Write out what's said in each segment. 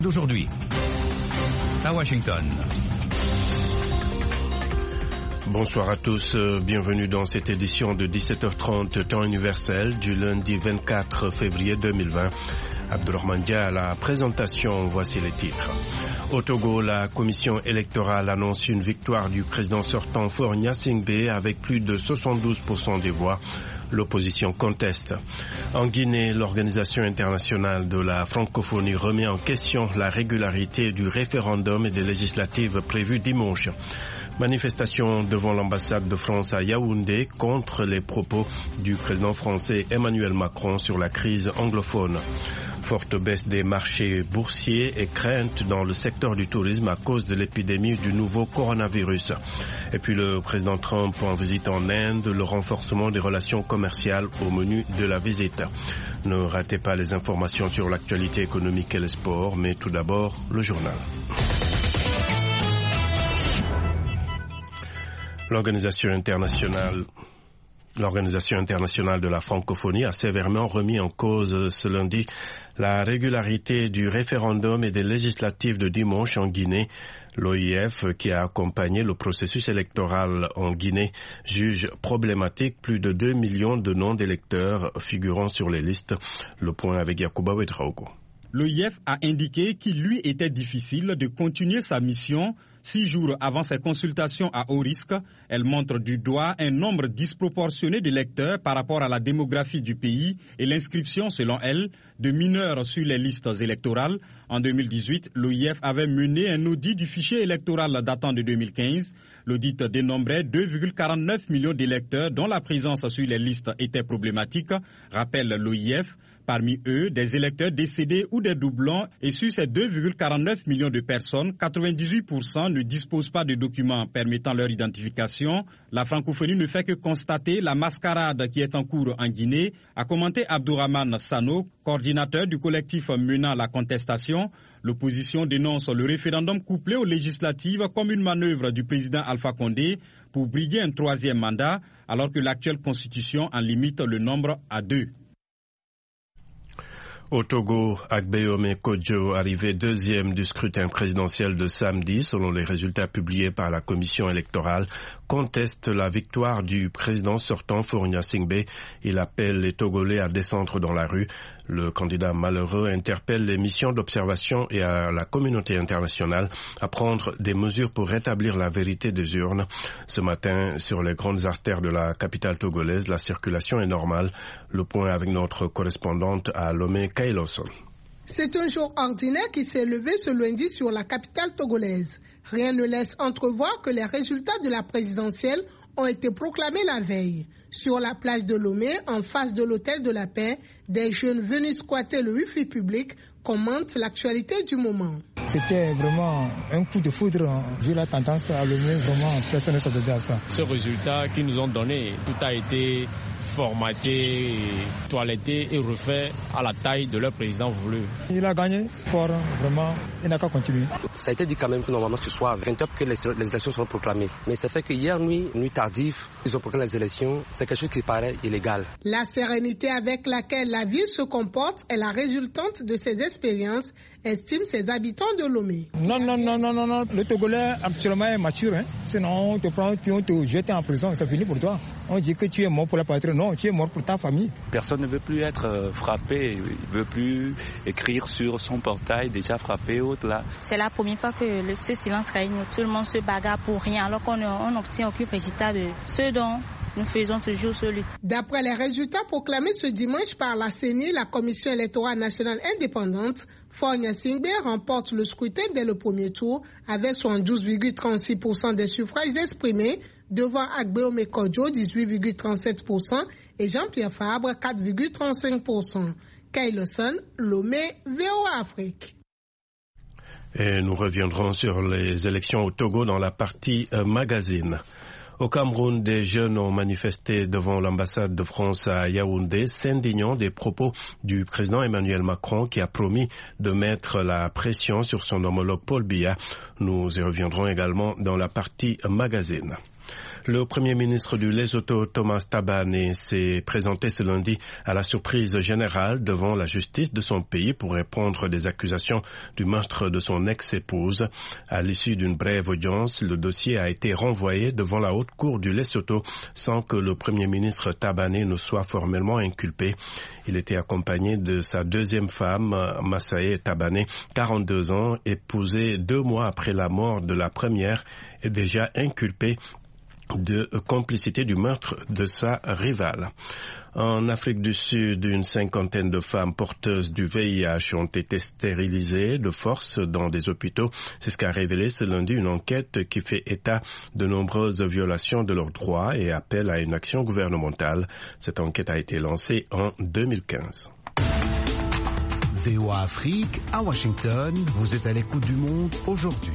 D'aujourd'hui, à Washington. Bonsoir à tous, bienvenue dans cette édition de 17h30 temps universel du lundi 24 février 2020. Abdourahmane Dia à la présentation, voici les titres. Au Togo, la commission électorale annonce une victoire du président sortant Faure Gnassingbé avec plus de 72% des voix. L'opposition conteste. En Guinée, l'Organisation internationale de la francophonie remet en question la régularité du référendum et des législatives prévues dimanche. Manifestation devant l'ambassade de France à Yaoundé contre les propos du président français Emmanuel Macron sur la crise anglophone. Forte baisse des marchés boursiers et crainte dans le secteur du tourisme à cause de l'épidémie du nouveau coronavirus. Et puis le président Trump en visite en Inde, le renforcement des relations commerciales au menu de la visite. Ne ratez pas les informations sur l'actualité économique et le sport, mais tout d'abord le journal. L'Organisation internationale de la francophonie a sévèrement remis en cause ce lundi la régularité du référendum et des législatives de dimanche en Guinée. L'OIF, qui a accompagné le processus électoral en Guinée, juge problématique plus de 2 millions de noms d'électeurs figurant sur les listes. Le point avec Yacouba Ouedraogo. L'OIF a indiqué qu'il lui était difficile de continuer sa mission 6 jours avant ses consultations à haut risque. Elle montre du doigt un nombre disproportionné d'électeurs par rapport à la démographie du pays et l'inscription, selon elle, de mineurs sur les listes électorales. En 2018, l'OIF avait mené un audit du fichier électoral datant de 2015. L'audit dénombrait 2,49 millions d'électeurs dont la présence sur les listes était problématique, rappelle l'OIF. Parmi eux, des électeurs décédés ou des doublons, et sur ces 2,49 millions de personnes, 98% ne disposent pas de documents permettant leur identification. La francophonie ne fait que constater la mascarade qui est en cours en Guinée, a commenté Abdourahmane Sano, coordinateur du collectif menant la contestation. L'opposition dénonce le référendum couplé aux législatives comme une manœuvre du président Alpha Condé pour briguer un 3e mandat, alors que l'actuelle constitution en limite le nombre à 2. Au Togo, Agbeome Kodjo, arrivé 2e du scrutin présidentiel de samedi, selon les résultats publiés par la commission électorale, conteste la victoire du président sortant Faure Gnassingbé. Il appelle les Togolais à descendre dans la rue. Le candidat malheureux interpelle les missions d'observation et à la communauté internationale à prendre des mesures pour rétablir la vérité des urnes. Ce matin, sur les grandes artères de la capitale togolaise, la circulation est normale. Le point avec notre correspondante à Lomé, Kailoson. C'est un jour ordinaire qui s'est levé ce lundi sur la capitale togolaise. Rien ne laisse entrevoir que les résultats de la présidentielle ont été proclamés la veille. Sur la plage de Lomé, en face de l'hôtel de la paix, des jeunes venus squatter le wifi public commentent l'actualité du moment. C'était vraiment un coup de foudre. Vu la tendance à Lomé, vraiment personne ne s'attendait à ça. Ce résultat qu'ils nous ont donné, tout a été formaté, toiletté et refait à la taille de leur président voulu. Il a gagné fort, vraiment, il n'a qu'à continuer. Ça a été dit quand même que normalement ce soir à 20h que les élections seront proclamées. Mais c'est fait que hier nuit tardive, ils ont proclamé les élections, c'est quelque chose qui paraît illégal. La sérénité avec laquelle la ville se comporte est la résultante de ces expériences, estiment ses habitants de Lomé. Non, le Togolais actuellement est mature. Sinon on te prend puis on te jette en prison, c'est fini pour toi. On dit que tu es mort pour la patrie, non, tu es mort pour ta famille. Personne ne veut plus être frappé, il ne veut plus écrire sur son portail déjà frappé autre là. C'est la première fois que ce silence règne, tout le monde se bagarre pour rien alors qu'on n'obtient aucun résultat de ce dont nous faisons toujours celui. D'après les résultats proclamés ce dimanche par la CENI, la Commission électorale nationale indépendante, Faure Gnassingbé remporte le scrutin dès le premier tour avec 72,36% des suffrages exprimés devant Agbeome Kodjo 18,37% et Jean-Pierre Fabre 4,35%. Kailoson, Lomé, VOA Afrique. Et nous reviendrons sur les élections au Togo dans la partie magazine. Au Cameroun, des jeunes ont manifesté devant l'ambassade de France à Yaoundé, s'indignant des propos du président Emmanuel Macron qui a promis de mettre la pression sur son homologue Paul Biya. Nous y reviendrons également dans la partie magazine. Le Premier ministre du Lesotho, Thomas Thabane, s'est présenté ce lundi à la surprise générale devant la justice de son pays pour répondre des accusations du meurtre de son ex-épouse. À l'issue d'une brève audience, le dossier a été renvoyé devant la haute cour du Lesotho sans que le Premier ministre Thabane ne soit formellement inculpé. Il était accompagné de sa deuxième femme, Massae Thabane, 42 ans, épousée 2 mois après la mort de la première et déjà inculpée de complicité du meurtre de sa rivale. En Afrique du Sud, une 50aine de femmes porteuses du VIH ont été stérilisées de force dans des hôpitaux. C'est ce qu'a révélé ce lundi une enquête qui fait état de nombreuses violations de leurs droits et appelle à une action gouvernementale. Cette enquête a été lancée en 2015. VOA Afrique, à Washington, vous êtes à l'écoute du monde aujourd'hui.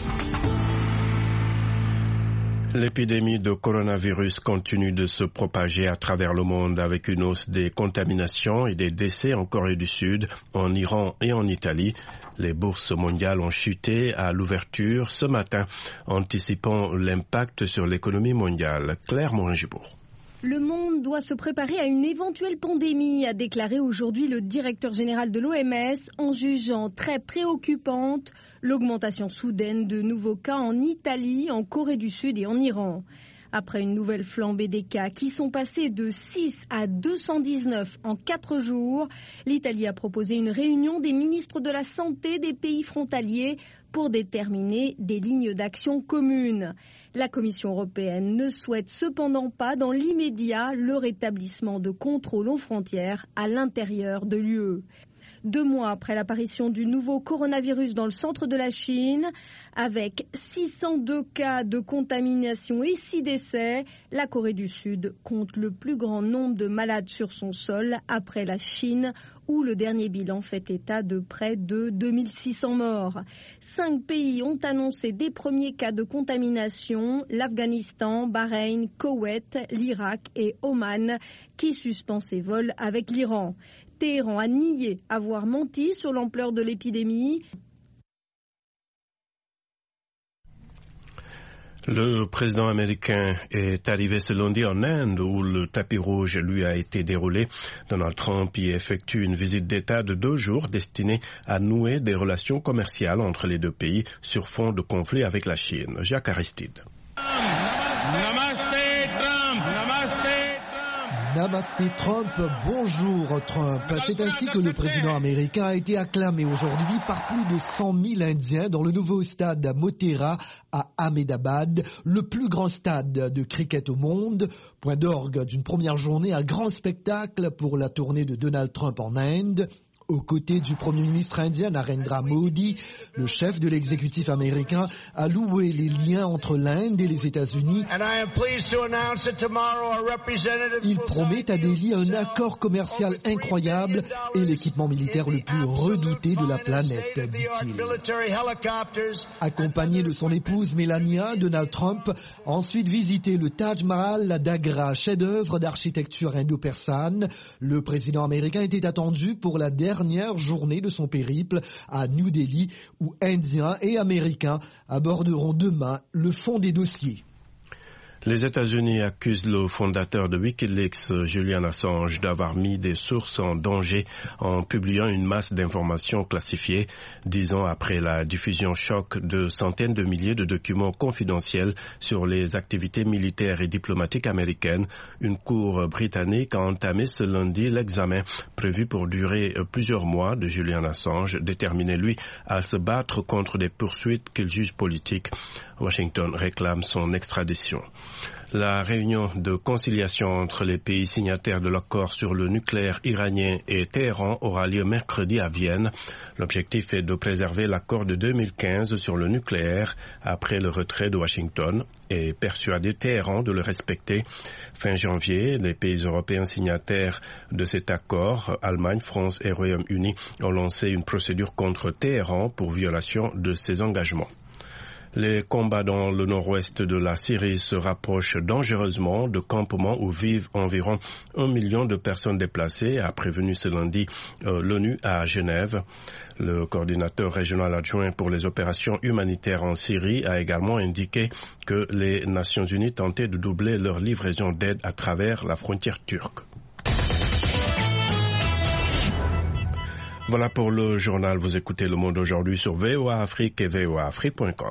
L'épidémie de coronavirus continue de se propager à travers le monde avec une hausse des contaminations et des décès en Corée du Sud, en Iran et en Italie. Les bourses mondiales ont chuté à l'ouverture ce matin, anticipant l'impact sur l'économie mondiale. Claire Morin-Gibourg. Le monde doit se préparer à une éventuelle pandémie, a déclaré aujourd'hui le directeur général de l'OMS, en jugeant très préoccupante l'augmentation soudaine de nouveaux cas en Italie, en Corée du Sud et en Iran. Après une nouvelle flambée des cas qui sont passés de 6 à 219 en 4 jours, l'Italie a proposé une réunion des ministres de la Santé des pays frontaliers pour déterminer des lignes d'action communes. La Commission européenne ne souhaite cependant pas dans l'immédiat le rétablissement de contrôles aux frontières à l'intérieur de l'UE. 2 mois après l'apparition du nouveau coronavirus dans le centre de la Chine, avec 602 cas de contamination et 6 décès, la Corée du Sud compte le plus grand nombre de malades sur son sol après la Chine, où le dernier bilan fait état de près de 2600 morts. 5 pays ont annoncé des premiers cas de contamination, l'Afghanistan, Bahreïn, Koweït, l'Irak et Oman, qui suspend ses vols avec l'Iran. Téhéran a nié avoir menti sur l'ampleur de l'épidémie. Le président américain est arrivé ce lundi en Inde où le tapis rouge lui a été déroulé. Donald Trump y effectue une visite d'État de 2 jours destinée à nouer des relations commerciales entre les 2 pays sur fond de conflit avec la Chine. Jacques Aristide. Namasté Trump, bonjour Trump. C'est ainsi que le président américain a été acclamé aujourd'hui par plus de 100 000 Indiens dans le nouveau stade Motera à Ahmedabad, le plus grand stade de cricket au monde. Point d'orgue d'une première journée à grand spectacle pour la tournée de Donald Trump en Inde. Aux côtés du Premier ministre indien Narendra Modi, le chef de l'exécutif américain a loué les liens entre l'Inde et les États-Unis. Il promet à Delhi un accord commercial incroyable et l'équipement militaire le plus redouté de la planète, dit-il. Accompagné de son épouse Melania, Donald Trump a ensuite visité le Taj Mahal d'Agra, chef-d'œuvre d'architecture indo-persane. Le président américain était attendu pour la dernière journée de son périple à New Delhi, où Indiens et Américains aborderont demain le fond des dossiers. Les États-Unis accusent le fondateur de Wikileaks, Julian Assange, d'avoir mis des sources en danger en publiant une masse d'informations classifiées, 10 ans après la diffusion choc de centaines de milliers de documents confidentiels sur les activités militaires et diplomatiques américaines. Une cour britannique a entamé ce lundi l'examen prévu pour durer plusieurs mois de Julian Assange, déterminé lui à se battre contre des poursuites qu'il juge politiques. Washington réclame son extradition. La réunion de conciliation entre les pays signataires de l'accord sur le nucléaire iranien et Téhéran aura lieu mercredi à Vienne. L'objectif est de préserver l'accord de 2015 sur le nucléaire après le retrait de Washington et persuader Téhéran de le respecter. Fin janvier, les pays européens signataires de cet accord, Allemagne, France et Royaume-Uni, ont lancé une procédure contre Téhéran pour violation de ses engagements. Les combats dans le nord-ouest de la Syrie se rapprochent dangereusement de campements où vivent environ 1 million de personnes déplacées, a prévenu ce lundi l'ONU à Genève. Le coordinateur régional adjoint pour les opérations humanitaires en Syrie a également indiqué que les Nations Unies tentaient de doubler leur livraison d'aide à travers la frontière turque. Voilà pour le journal. Vous écoutez Le Monde aujourd'hui sur VOA Afrique et voaafrique.com.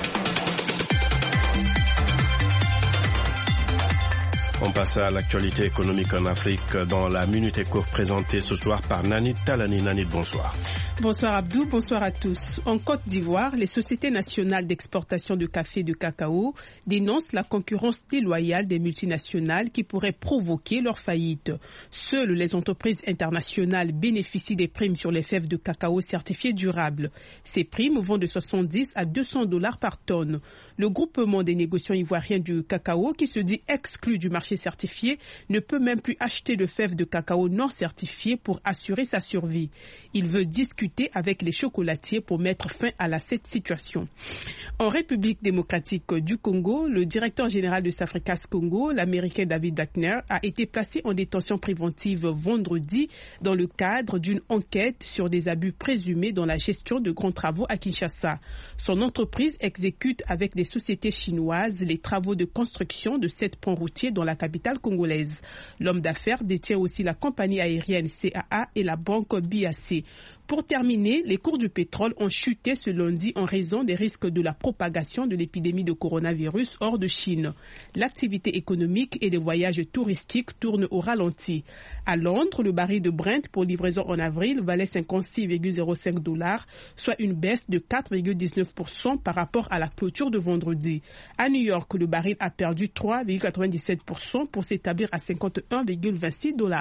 On passe à l'actualité économique en Afrique dans la Minute Éco présentée ce soir par Nanit Talani. Nanit, bonsoir. Bonsoir Abdou, bonsoir à tous. En Côte d'Ivoire, les sociétés nationales d'exportation de café et de cacao dénoncent la concurrence déloyale des multinationales qui pourrait provoquer leur faillite. Seules les entreprises internationales bénéficient des primes sur les fèves de cacao certifiées durables. Ces primes vont de 70 à 200 $ par tonne. Le groupement des négociants ivoiriens du cacao, qui se dit exclu du marché certifié, ne peut même plus acheter de fèves de cacao non certifiées pour assurer sa survie. Il veut discuter avec les chocolatiers pour mettre fin à cette situation. En République démocratique du Congo, le directeur général de Safricas Congo, l'Américain David Blackner, a été placé en détention préventive vendredi dans le cadre d'une enquête sur des abus présumés dans la gestion de grands travaux à Kinshasa. Son entreprise exécute avec des sociétés chinoises les travaux de construction de 7 ponts routiers dans la capitale congolaise. L'homme d'affaires détient aussi la compagnie aérienne CAA et la banque BAC. Pour terminer, les cours du pétrole ont chuté ce lundi en raison des risques de la propagation de l'épidémie de coronavirus hors de Chine. L'activité économique et les voyages touristiques tournent au ralenti. À Londres, le baril de Brent pour livraison en avril valait 56,05 $, soit une baisse de 4,19% par rapport à la clôture de vendredi. À New York, le baril a perdu 3,97% pour s'établir à 51,26 $.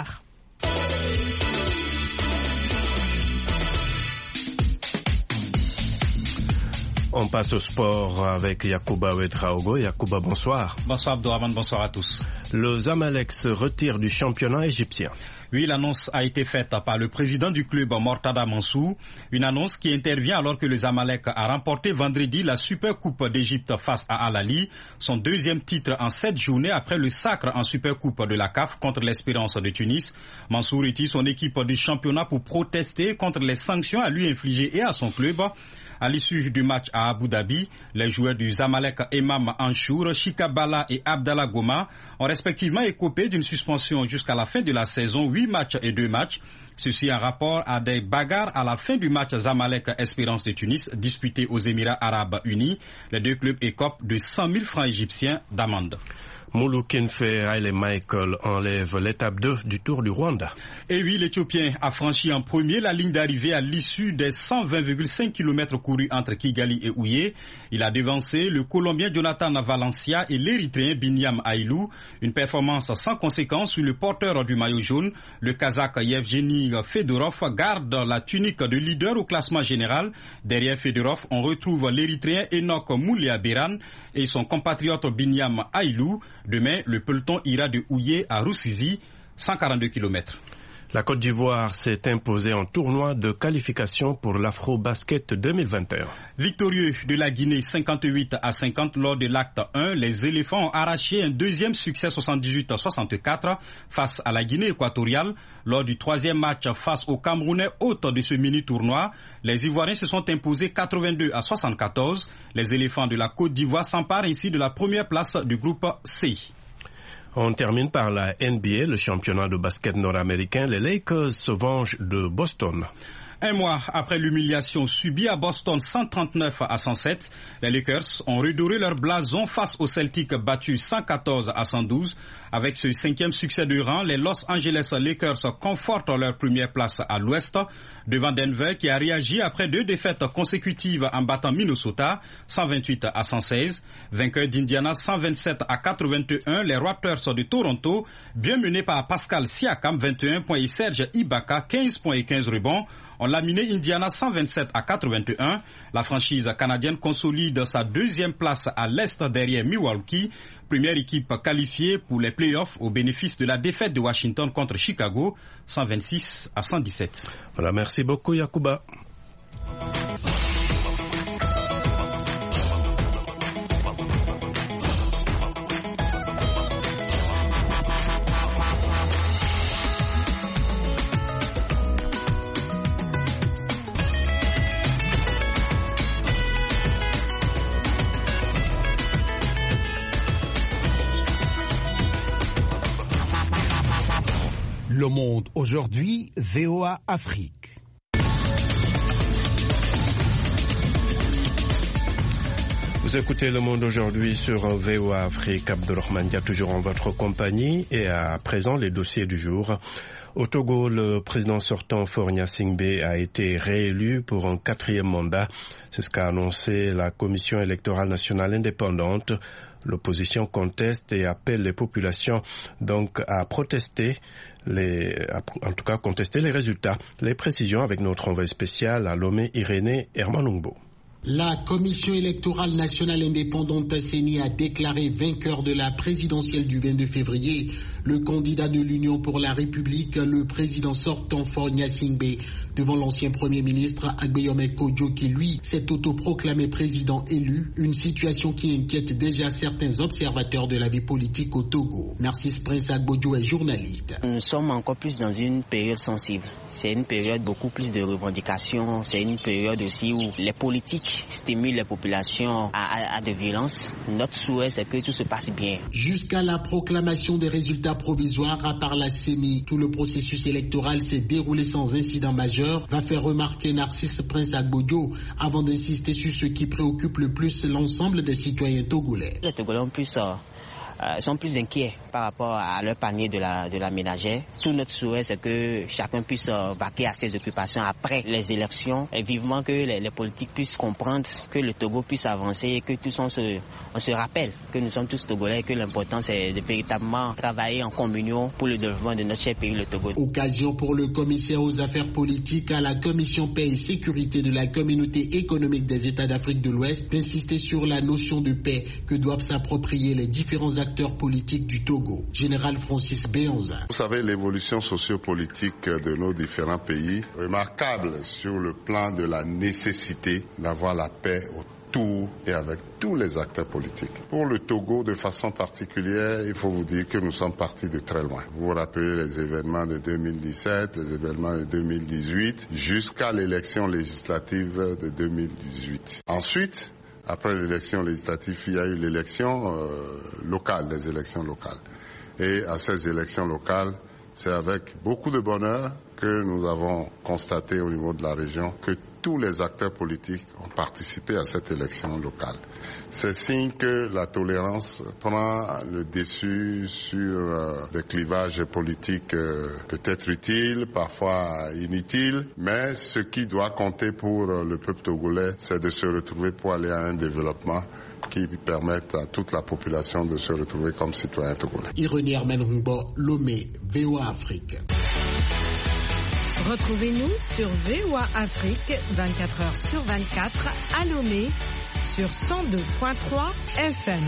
On passe au sport avec Yacouba Ouedraogo. Yacouba, bonsoir. Bonsoir Abdourahmane, bonsoir à tous. Le Zamalek se retire du championnat égyptien. Oui, l'annonce a été faite par le président du club, Mortada Mansou. Une annonce qui intervient alors que le Zamalek a remporté vendredi la Super Coupe d'Égypte face à Al Ahly, son deuxième titre en 7 journées après le sacre en Super Coupe de la CAF contre l'Espérance de Tunis. Mansou retire son équipe du championnat pour protester contre les sanctions à lui infligées et à son club. À l'issue du match à Abu Dhabi, les joueurs du Zamalek Emam Anchour, Chika Bala et Abdallah Goma ont respectivement écopé d'une suspension jusqu'à la fin de la saison, 8 matchs et 2 matchs. Ceci en rapport à des bagarres à la fin du match Zamalek Espérance de Tunis disputé aux Émirats Arabes Unis. Les deux clubs écopent de 100 000 francs égyptiens d'amende. Moulou Kinfe Haile Michael enlève l'étape 2 du Tour du Rwanda. Et oui, l'Éthiopien a franchi en premier la ligne d'arrivée à l'issue des 120,5 km courus entre Kigali et Ouye. Il a devancé le Colombien Jonathan Valencia et l'Érythréen Binyam Ailou. Une performance sans conséquence sur le porteur du maillot jaune. Le Kazakh Yevgeny Fedorov garde la tunique de leader au classement général. Derrière Fedorov, on retrouve l'Érythréen Enoch Moulia-Beran et son compatriote Binyam Ailou. Demain, le peloton ira de Ouye à Rusizi, 142 km. La Côte d'Ivoire s'est imposée en tournoi de qualification pour l'Afro-Basket 2021. Victorieux de la Guinée 58-50 lors de l'acte 1, les éléphants ont arraché un deuxième succès 78-64 face à la Guinée équatoriale. Lors du troisième match face aux Camerounais hôtes de ce mini-tournoi, les Ivoiriens se sont imposés 82-74. Les éléphants de la Côte d'Ivoire s'emparent ainsi de la première place du groupe C. On termine par la NBA, le championnat de basket nord-américain. Les Lakers se vengent de Boston. Un mois après l'humiliation subie à Boston 139-107, les Lakers ont redoré leur blason face aux Celtics battus 114-112. Avec ce 5e succès de rang, les Los Angeles Lakers confortent leur première place à l'Ouest devant Denver qui a réagi après 2 défaites consécutives en battant Minnesota 128-116. Vainqueur d'Indiana 127-81, les Raptors de Toronto, bien menés par Pascal Siakam 21 points et Serge Ibaka 15 points et 15 rebonds, ont laminé Indiana 127-81. La franchise canadienne consolide sa deuxième place à l'Est derrière Milwaukee, première équipe qualifiée pour les playoffs au bénéfice de la défaite de Washington contre Chicago 126-117. Voilà, merci beaucoup Yacouba. Le Monde aujourd'hui, VOA Afrique. Vous écoutez Le Monde aujourd'hui sur VOA Afrique. Abdelrahman Dia toujours en votre compagnie. Et à présent, les dossiers du jour. Au Togo, le président sortant Faure Gnassingbé a été réélu pour un 4e mandat. C'est ce qu'a annoncé la Commission électorale nationale indépendante. L'opposition conteste et appelle les populations donc à protester, contester les résultats. Les précisions avec notre envoyé spécial à Lomé, Irénée Hermanungbo. La Commission électorale nationale indépendante CENI a déclaré vainqueur de la présidentielle du 22 février le candidat de l'Union pour la République, le président sortant Faure Gnassingbé, devant l'ancien Premier ministre Agbeyome Kodjo qui, lui, s'est autoproclamé président élu, une situation qui inquiète déjà certains observateurs de la vie politique au Togo. Narcisse Prince Agbodjo est journaliste. Nous sommes encore plus dans une période sensible. C'est une période beaucoup plus de revendications, c'est une période aussi où les politiques stimule les populations à de violences. Notre souhait, c'est que tout se passe bien. Jusqu'à la proclamation des résultats provisoires, à part la CENI, tout le processus électoral s'est déroulé sans incident majeur, va faire remarquer Narcisse Prince Agbodjo, avant d'insister sur ce qui préoccupe le plus l'ensemble des citoyens togolais. Les Togolais sont plus inquiets par rapport à leur panier de la ménagère. Tout notre souhait, c'est que chacun puisse vaquer à ses occupations après les élections et vivement que les politiques puissent comprendre que le Togo puisse avancer et que tous on se rappelle que nous sommes tous Togolais et que l'important c'est de véritablement travailler en communion pour le développement de notre cher pays, le Togo. Occasion pour le commissaire aux affaires politiques à la Commission paix et sécurité de la Communauté économique des États d'Afrique de l'Ouest d'insister sur la notion de paix que doivent s'approprier les différents acteurs politiques du Togo. Général Francis Béanza. Vous savez, l'évolution sociopolitique de nos différents pays, remarquable sur le plan de la nécessité d'avoir la paix autour et avec tous les acteurs politiques. Pour le Togo, de façon particulière, il faut vous dire que nous sommes partis de très loin. Vous vous rappelez les événements de 2017, les événements de 2018, jusqu'à l'élection législative de 2018. Ensuite, après l'élection législative, il y a eu l'élection locale, les élections locales. Et à ces élections locales, c'est avec beaucoup de bonheur que nous avons constaté au niveau de la région que tous les acteurs politiques ont participé à cette élection locale. C'est signe que la tolérance prend le dessus sur des clivages politiques peut-être utiles, parfois inutiles, mais ce qui doit compter pour le peuple togolais, c'est de se retrouver pour aller à un développement qui permettent à toute la population de se retrouver comme citoyens togolais. Irénée Hermanungbo, Lomé, VOA Afrique. Retrouvez-nous sur VOA Afrique 24h/24 à Lomé sur 102.3 FM.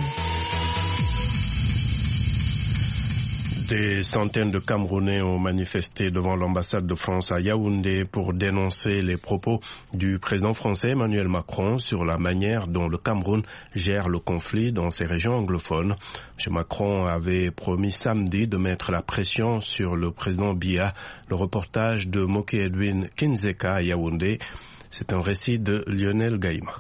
Des centaines de Camerounais ont manifesté devant l'ambassade de France à Yaoundé pour dénoncer les propos du président français Emmanuel Macron sur la manière dont le Cameroun gère le conflit dans ses régions anglophones. M. Macron avait promis samedi de mettre la pression sur le président Biya. Le reportage de Moki Edwin Kinzeka à Yaoundé, c'est un récit de Lionel Gaïma.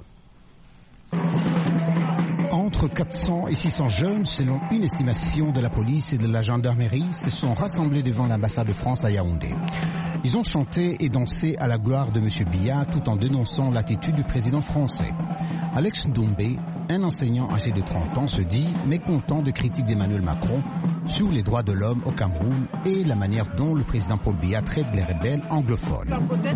Entre 400 et 600 jeunes, selon une estimation de la police et de la gendarmerie, se sont rassemblés devant l'ambassade de France à Yaoundé. Ils ont chanté et dansé à la gloire de M. Biya tout en dénonçant l'attitude du président français. Alex Ndombé, un enseignant âgé de 30 ans, se dit mécontent de critiques d'Emmanuel Macron sur les droits de l'homme au Cameroun et la manière dont le président Paul Biya traite les rebelles anglophones.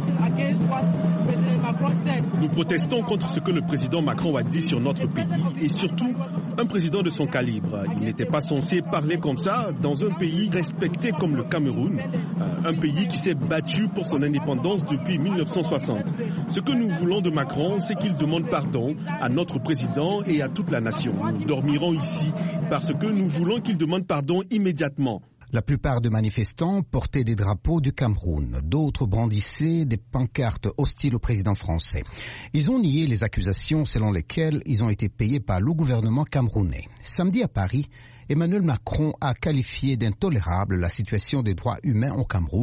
Nous protestons contre ce que le président Macron a dit sur notre pays et surtout un président de son calibre. Il n'était pas censé parler comme ça dans un pays respecté comme le Cameroun, un pays qui s'est battu pour son indépendance depuis 1960. Ce que nous voulons de Macron, c'est qu'il demande pardon à notre président et à toute la nation. Nous dormirons ici parce que nous voulons qu'il demande pardon immédiatement. La plupart des manifestants portaient des drapeaux du Cameroun. D'autres brandissaient des pancartes hostiles au président français. Ils ont nié les accusations selon lesquelles ils ont été payés par le gouvernement camerounais. Samedi à Paris, Emmanuel Macron a qualifié d'intolérable la situation des droits humains au Cameroun,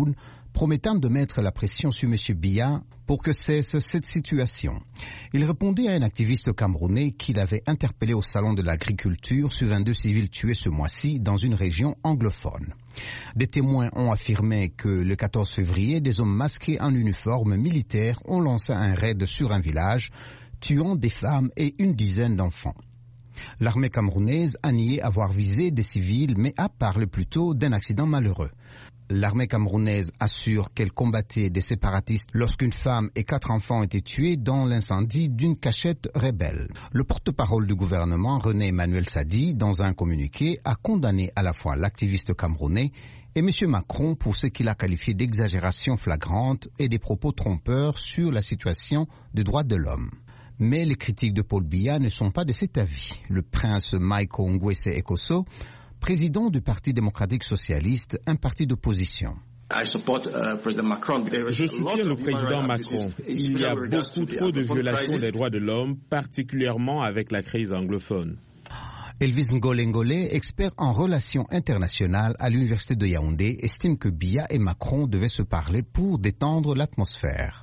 promettant de mettre la pression sur M. Biya pour que cesse cette situation. Il répondait à un activiste camerounais qu'il avait interpellé au salon de l'agriculture sur 22 civils tués ce mois-ci dans une région anglophone. Des témoins ont affirmé que le 14 février, des hommes masqués en uniforme militaire ont lancé un raid sur un village, tuant des femmes et une dizaine d'enfants. L'armée camerounaise a nié avoir visé des civils, mais a parlé plutôt d'un accident malheureux. L'armée camerounaise assure qu'elle combattait des séparatistes lorsqu'une femme et 4 enfants ont été tués dans l'incendie d'une cachette rebelle. Le porte-parole du gouvernement, René Emmanuel Sadi, dans un communiqué, a condamné à la fois l'activiste camerounais et M. Macron pour ce qu'il a qualifié d'exagération flagrante et des propos trompeurs sur la situation des droits de l'homme. Mais les critiques de Paul Biya ne sont pas de cet avis. Le prince Michael Ngwese Ekosso, président du Parti démocratique socialiste, un parti d'opposition. Je soutiens le président Macron. Il y a beaucoup trop de violations des droits de l'homme, particulièrement avec la crise anglophone. Elvis Ngole, expert en relations internationales à l'université de Yaoundé, estime que Biya et Macron devaient se parler pour détendre l'atmosphère.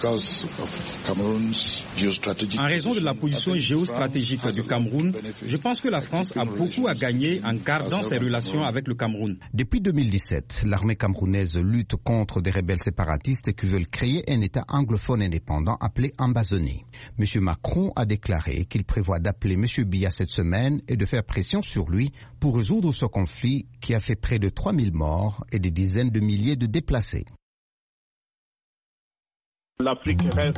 En raison de la position géostratégique du Cameroun, je pense que la France a beaucoup à gagner en gardant ses relations avec le Cameroun. Depuis 2017, l'armée camerounaise lutte contre des rebelles séparatistes qui veulent créer un État anglophone indépendant appelé Ambazonie. M. Macron a déclaré qu'il prévoit d'appeler M. Biya cette semaine et de faire pression sur lui pour résoudre ce conflit qui a fait près de 3000 morts et des dizaines de milliers de déplacés. L'Afrique reste.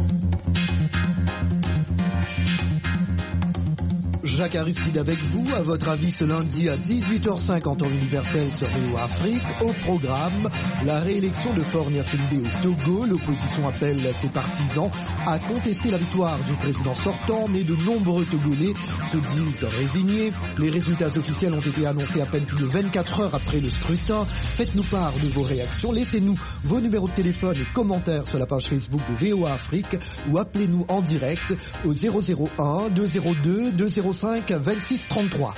Jacques Aristide avec vous, à votre avis ce lundi à 18h05 en temps universel sur VOA Afrique. Au programme, la réélection de Faure Gnassingbé au Togo. L'opposition appelle ses partisans à contester la victoire du président sortant, mais de nombreux Togolais se disent résignés. Les résultats officiels ont été annoncés à peine plus de 24 heures après le scrutin. Faites-nous part de vos réactions, laissez-nous vos numéros de téléphone et commentaires sur la page Facebook de VOA Afrique ou appelez-nous en direct au 001 202 205 26 33.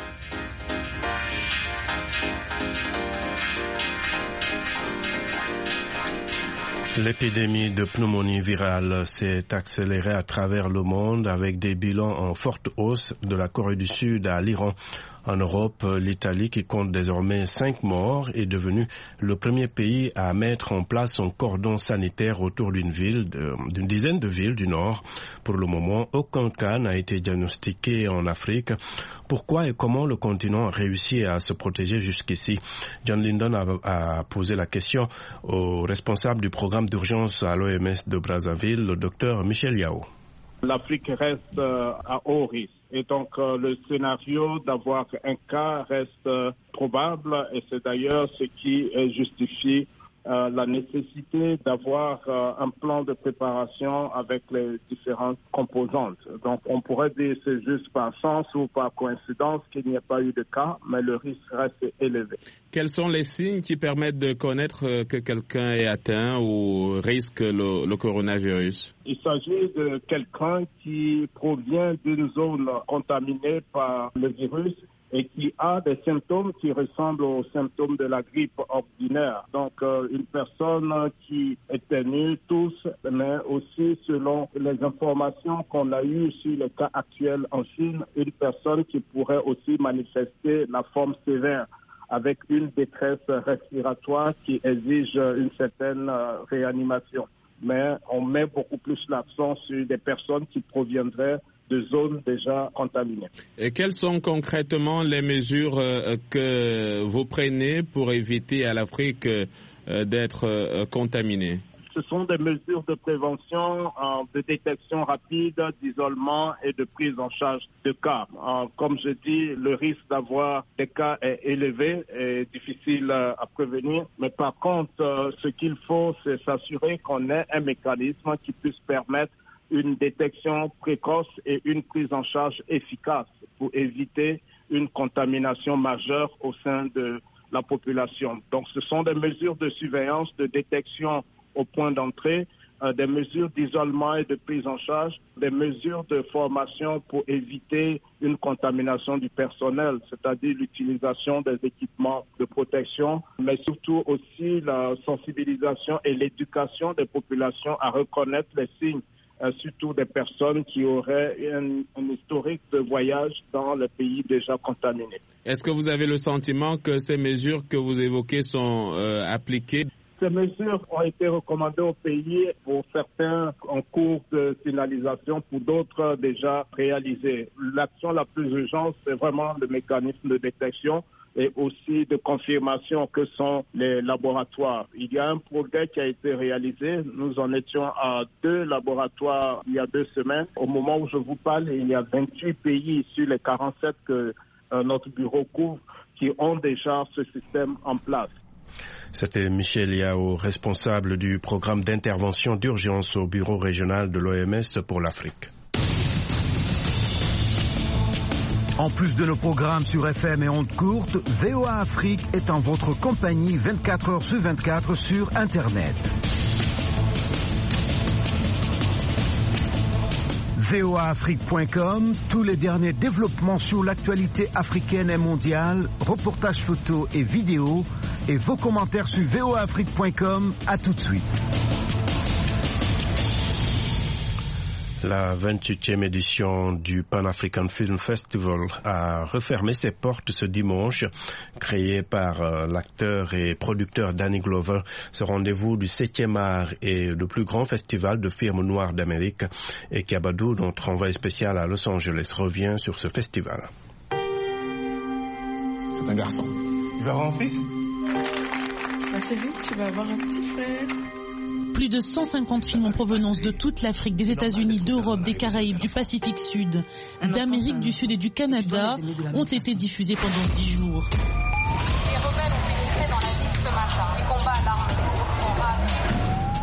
L'épidémie de pneumonie virale s'est accélérée à travers le monde avec des bilans en forte hausse de la Corée du Sud à l'Iran. En Europe, l'Italie, qui compte désormais 5 morts, est devenue le premier pays à mettre en place un cordon sanitaire autour d'une dizaine de villes du Nord. Pour le moment, aucun cas n'a été diagnostiqué en Afrique. Pourquoi et comment le continent a réussi à se protéger jusqu'ici? John Lyndon a posé la question au responsable du programme d'urgence à l'OMS de Brazzaville, le docteur Michel Yao. L'Afrique reste à haut risque. Et donc, le scénario d'avoir un cas reste probable et c'est d'ailleurs ce qui justifie la nécessité d'avoir un plan de préparation avec les différentes composantes. Donc, on pourrait dire que c'est juste par chance ou par coïncidence qu'il n'y a pas eu de cas, mais le risque reste élevé. Quels sont les signes qui permettent de connaître que quelqu'un est atteint ou risque le coronavirus? Il s'agit de quelqu'un qui provient d'une zone contaminée par le virus et qui a des symptômes qui ressemblent aux symptômes de la grippe ordinaire. Donc, une personne qui éternue, tousse, mais aussi, selon les informations qu'on a eues sur le cas actuel en Chine, une personne qui pourrait aussi manifester la forme sévère avec une détresse respiratoire qui exige une certaine réanimation. Mais on met beaucoup plus l'accent sur des personnes qui proviendraient de zones déjà contaminées. Et quelles sont concrètement les mesures que vous prenez pour éviter à l'Afrique d'être contaminée? Ce sont des mesures de prévention, de détection rapide, d'isolement et de prise en charge de cas. Comme je dis, le risque d'avoir des cas est élevé et difficile à prévenir. Mais par contre, ce qu'il faut, c'est s'assurer qu'on ait un mécanisme qui puisse permettre une détection précoce et une prise en charge efficace pour éviter une contamination majeure au sein de la population. Donc, ce sont des mesures de surveillance, de détection au point d'entrée, des mesures d'isolement et de prise en charge, des mesures de formation pour éviter une contamination du personnel, c'est-à-dire l'utilisation des équipements de protection, mais surtout aussi la sensibilisation et l'éducation des populations à reconnaître les signes, surtout des personnes qui auraient un historique de voyage dans les pays déjà contaminés. Est-ce que vous avez le sentiment que ces mesures que vous évoquez sont appliquées? Ces mesures ont été recommandées au pays, pour certains en cours de finalisation, pour d'autres déjà réalisées. L'action la plus urgente, c'est vraiment le mécanisme de détection et aussi de confirmation que sont les laboratoires. Il y a un progrès qui a été réalisé. Nous en étions à 2 laboratoires il y a 2 semaines. Au moment où je vous parle, il y a 28 pays sur les 47 que notre bureau couvre qui ont déjà ce système en place. C'était Michel Yao, responsable du programme d'intervention d'urgence au bureau régional de l'OMS pour l'Afrique. En plus de nos programmes sur FM et ondes courtes, VOA Afrique est en votre compagnie 24 heures sur 24 sur Internet. voaafrique.com, tous les derniers développements sur l'actualité africaine et mondiale, reportages photos et vidéos, et vos commentaires sur voaafrique.com. À tout de suite. La 28e édition du Pan African Film Festival a refermé ses portes ce dimanche. Créé par l'acteur et producteur Danny Glover, ce rendez-vous du 7e art et le plus grand festival de films noirs d'Amérique. Et Kiabadou, notre envoyé spécial à Los Angeles, revient sur ce festival. C'est un garçon. Tu vas avoir un fils? C'est vite, tu vas avoir un petit frère. Plus de 150 films en provenance de toute l'Afrique, des États-Unis, d'Europe, des Caraïbes, du Pacifique Sud, d'Amérique du Sud et du Canada ont été diffusés pendant 10 jours. Les rebelles ont pénétré dans la ville ce matin. Les combats à l'armée sont ravis.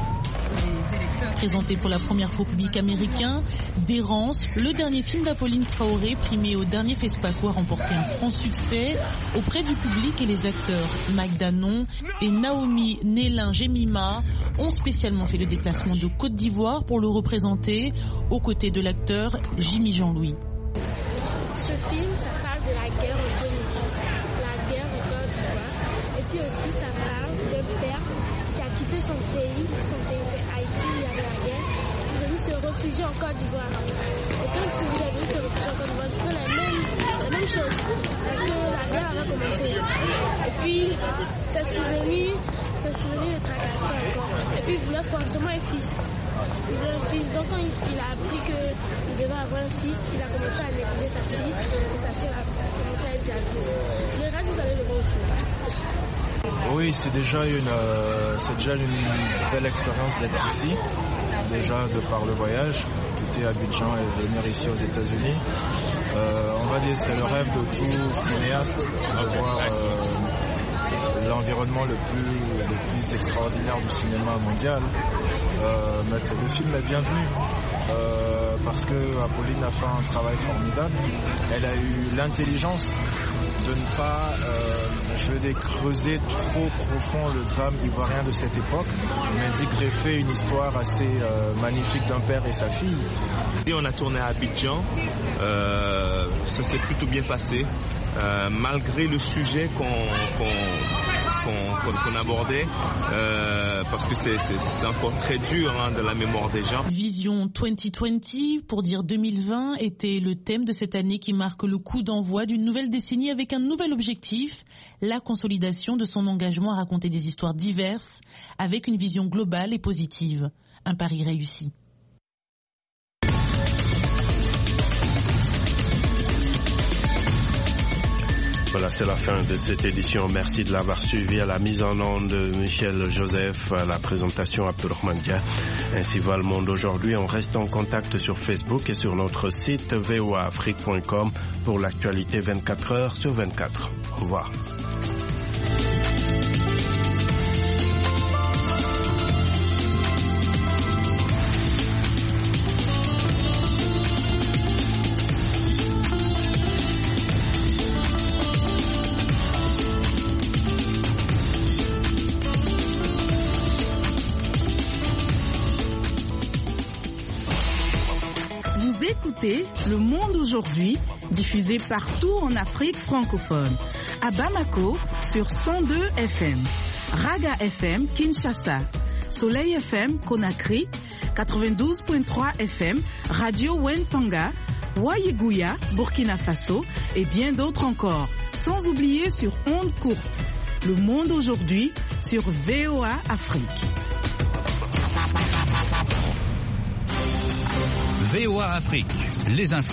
Présenté pour la première fois au public américain, D'Errance, le dernier film d'Apolline Traoré, primé au dernier FESPACO, a remporté un franc succès auprès du public, et les acteurs Mike Danon et Naomi Nélin-Jemima ont spécialement fait le déplacement de Côte d'Ivoire pour le représenter aux côtés de l'acteur Jimmy Jean-Louis. Ce film, ça parle de la guerre en 2010, la guerre en Côte d'Ivoire, et puis aussi ça parle d'un père qui a quitté son pays c'est Haïti, il y avait la guerre, il est venu se réfugier en Côte d'Ivoire. Et quand il est venu se réfugier en Côte d'Ivoire, c'était la même chose, parce que la guerre avait commencé. Et puis, c'est souvenu le tracasser encore. Et puis, il voulait forcément un fils. Donc quand il a appris qu'il devait avoir un fils, il a commencé à négliger sa fille, et sa fille a commencé à être jalouse. Le reste, vous allez le voir aussi. Oui, c'est déjà une belle expérience d'être ici, déjà de par le voyage, quitter Abidjan et venir ici aux États-Unis. On va dire c'est le rêve de tout cinéaste de voir l'environnement le plus extraordinaire du cinéma mondial. Mais le film est bienvenu parce que Apolline a fait un travail formidable. Elle a eu l'intelligence de ne pas creuser trop profond le drame ivoirien de cette époque, mais d'y greffer une histoire assez magnifique d'un père et sa fille. Et on a tourné à Abidjan, ça s'est plutôt bien passé, malgré le sujet qu'on abordait, parce que c'est encore très dur de la mémoire des gens. Vision 2020, pour dire 2020, était le thème de cette année qui marque le coup d'envoi d'une nouvelle décennie avec un nouvel objectif, la consolidation de son engagement à raconter des histoires diverses avec une vision globale et positive. Un pari réussi. Voilà, c'est la fin de cette édition. Merci de l'avoir suivi. À la mise en onde de Michel Joseph, à la présentation Abdurrahman Dia. Ainsi va le monde aujourd'hui. On reste en contact sur Facebook et sur notre site voaafrique.com pour l'actualité 24 heures sur 24. Au revoir. écoutez Le Monde aujourd'hui, diffusé partout en Afrique francophone. À Bamako, sur 102 FM. Raga FM, Kinshasa. Soleil FM, Conakry. 92.3 FM, Radio Wentanga. Wayeguya, Burkina Faso. Et bien d'autres encore. Sans oublier sur ondes courtes. Le Monde aujourd'hui, sur VOA Afrique. VOA Afrique, les infos.